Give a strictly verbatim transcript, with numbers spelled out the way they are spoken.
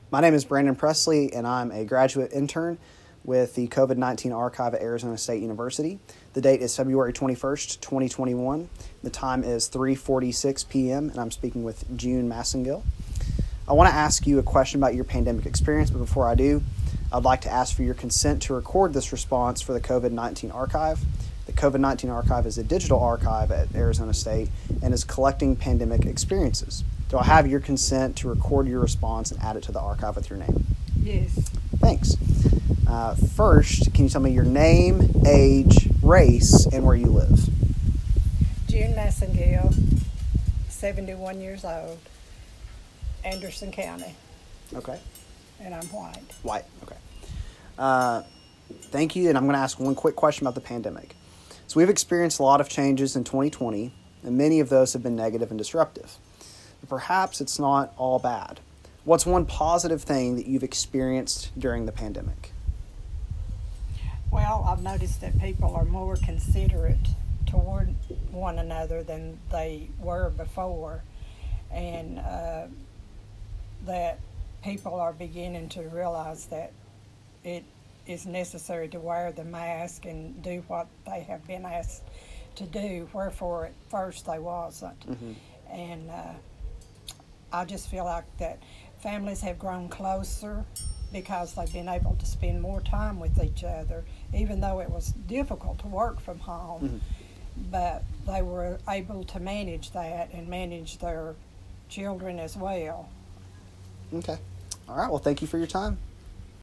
My name is Brandon Presley, and I'm a graduate intern with the COVID nineteen Archive at Arizona State University. The date is February twenty-first, twenty twenty-one. The time is three forty-six p.m., and I'm speaking with June Massengill. I want to ask you a question about your pandemic experience, but before I do, I'd like to ask for your consent to record this response for the COVID nineteen Archive. The COVID nineteen Archive is a digital archive at Arizona State and is collecting pandemic experiences. Do I have your consent to record your response and add it to the archive with your name? Yes. Thanks. Uh, first, can you tell me your name, age, race, and where you live? June Massengill, seventy-one years old, Anderson County, Okay. and I'm white. White. Okay. Uh, thank you, and I'm going to ask one quick question about the pandemic. So we've experienced a lot of changes in twenty twenty, and many of those have been negative and disruptive. But perhaps it's not all bad. What's one positive thing that you've experienced during the pandemic? Well, I've noticed that people are more considerate toward one another than they were before, and uh, that people are beginning to realize that it is necessary to wear the mask and do what they have been asked to do, wherefore at first they wasn't. Mm-hmm. And uh, I just feel like that families have grown closer because they've been able to spend more time with each other, even though it was difficult to work from home. Mm-hmm. But they were able to manage that and manage their children as well. Okay. All right. Well, thank you for your time.